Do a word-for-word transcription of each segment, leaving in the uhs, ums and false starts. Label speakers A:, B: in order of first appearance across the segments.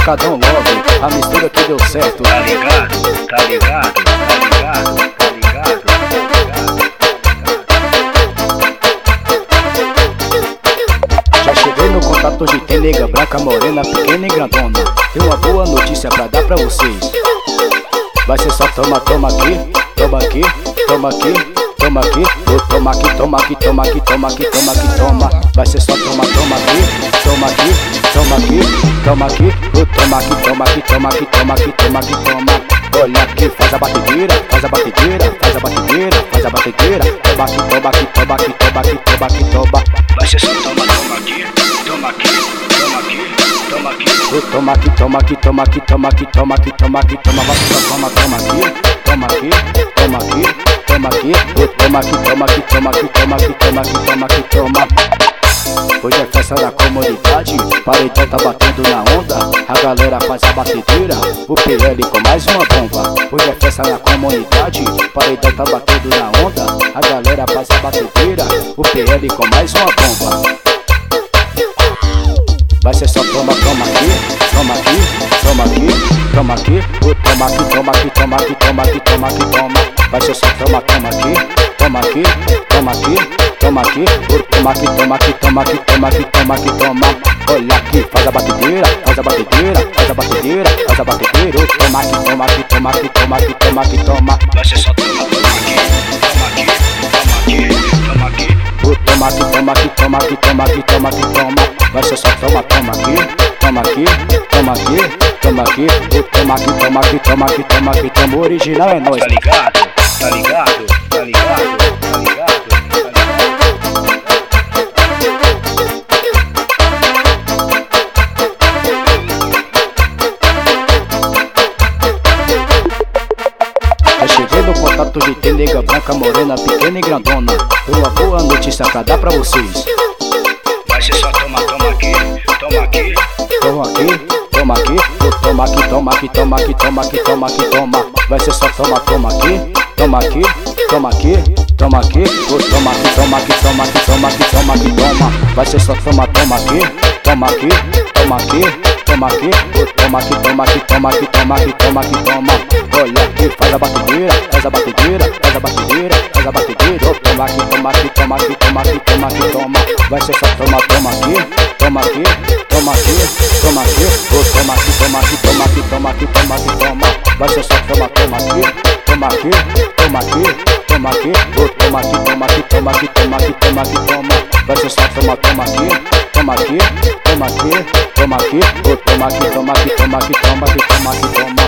A: Pancadão Love, a mistura que deu certo.
B: Tá ligado, tá ligado, tá ligado, tá ligado, tá ligado.
A: Já cheguei no contato hoje, tem nega branca, morena, pequena e grandona. Tem uma boa notícia pra dar pra vocês. Vai ser só toma, toma aqui, toma aqui, toma aqui, toma aqui, oh, toma aqui, toma aqui, toma aqui, toma aqui, toma aqui, toma. Vai ser só toma, toma aqui, toma aqui, toma aqui, toma aqui, oh, toma aqui, toma aqui, toma aqui, toma aqui, toma aqui, toma. Olha aqui, faz a batedeira, faz a batedeira, faz a batedeira, faz a batedeira. Toma aqui, toma aqui, toma aqui, toma aqui, toma aqui, toma.
B: Vai ser só toma, toma aqui, toma aqui, toma aqui, toma aqui.
A: Oh, toma aqui, toma aqui, toma aqui, toma aqui, toma aqui, toma aqui, toma. Vai ser só toma, toma aqui, toma aqui, toma aqui, toma aqui, oh, toma aqui, toma aqui, toma aqui, toma aqui, toma aqui, toma aqui, toma. Hoje é festa da comunidade, paredão tá batendo na onda, a galera faz a batedeira, o P L com mais uma bomba. Hoje é festa na comunidade, paredão tá batendo na onda, a galera faz a batedeira, o P L com mais uma bomba. Vai ser só toma, toma aqui, toma aqui, toma aqui, toma aqui, oh, toma aqui, toma aqui, toma aqui, toma aqui, toma aqui, toma. Vai ser só toma, toma aqui, toma aqui, toma aqui, toma aqui, oh, toma aqui, toma aqui, toma aqui, toma aqui, toma aqui, toma. Olha aqui, faz a batedeira, faz a batedeira, faz a batedeira, faz a batedeira, oh, toma aqui, toma aqui, toma aqui, toma aqui, toma aqui, toma.
B: Vai ser só toma, toma aqui, toma aqui, toma aqui, toma aqui.
A: Oh, toma aqui, toma aqui, toma aqui, toma aqui, toma aqui, toma. Vai ser só toma, toma aqui, toma aqui, toma aqui, toma aqui, oh, toma aqui, toma aqui, toma aqui, toma aqui, toma. O original é nóis.
B: Tá ligado, tá ligado, tá ligado, tá ligado, tá
A: Já cheguei no contato de ter nega branca, morena, pequena e grandona. Tem uma boa notícia pra dar pra vocês.
B: Vai ser só toma, toma aqui, toma aqui.
A: Toma aqui, toma aqui, oh, toma aqui, toma aqui, toma aqui, toma aqui, toma aqui, toma. Vai ser só toma, toma aqui, toma aqui, toma aqui, toma aqui, oh, toma aqui, toma aqui, toma aqui, toma aqui, toma aqui, toma. Vai ser só toma, toma aqui, toma aqui, toma aqui, toma aqui, oh, toma aqui, toma aqui, toma aqui, toma aqui, toma aqui, toma. Olha aqui, faz a batedeira, faz a batedeira, faz a batedeira, faz a batedeira, oh, toma aqui, toma aqui, toma aqui, toma aqui, toma aqui, toma. Vai ser só toma, toma aqui, toma aqui, toma aqui, toma aqui, oh, toma aqui, toma aqui, toma aqui, toma aqui, toma aqui, toma. Vai ser só toma, toma aqui, toma aqui, toma aqui, toma aqui, oh, toma aqui, toma aqui, toma aqui, toma aqui, toma aqui, toma. Vai ser só toma, toma aqui, toma aqui, toma aqui, toma aqui, oh, toma aqui, toma aqui, toma aqui, toma aqui, toma aqui, toma.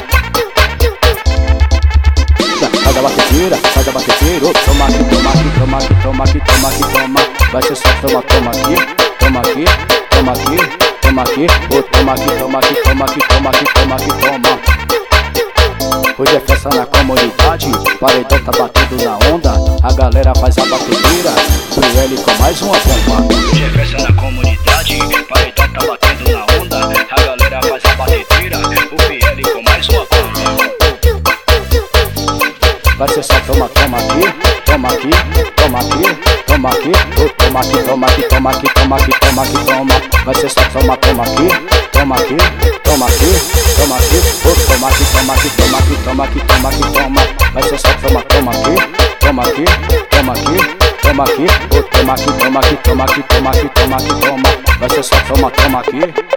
A: Faz a batedeira, faz a batedeira, oh, toma aqui, toma aqui, toma aqui, toma aqui, toma aqui, toma. Vai ser só toma, toma aqui, toma aqui, toma aqui, toma aqui, oh, toma aqui, toma aqui, toma aqui, toma aqui, toma aqui, toma. Hoje é festa na comunidade, paredão tá batendo na onda, a galera faz a batedeira, o L com mais uma bomba.
B: Hoje é festa na comunidade, paredão tá batendo na onda, a galera faz a batedeira, o P L com mais uma bomba.
A: Vai ser só toma, toma aqui, toma aqui, toma aqui, toma aqui, oh, toma aqui, toma aqui, toma aqui, toma aqui, toma aqui, toma. Vai ser só toma, toma aqui, toma aqui, toma aqui, toma aqui, oh, toma aqui, toma aqui, toma aqui, toma aqui, toma aqui, toma. Vai ser só toma, toma aqui, toma aqui, toma aqui, toma aqui, oh, toma aqui, toma aqui, toma aqui, toma aqui, toma aqui, toma. Vai ser só toma, toma aqui.